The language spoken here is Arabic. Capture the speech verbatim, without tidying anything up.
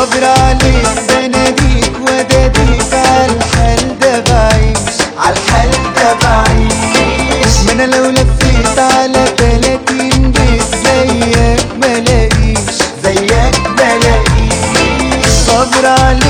صابر عليك بناديك وداديك عالحال ده بعيش عالحال ده بعيش. ما انا لو لفيت على تلاتين بيت زيك ملاقيش زيك ملاقيش. صابر عليك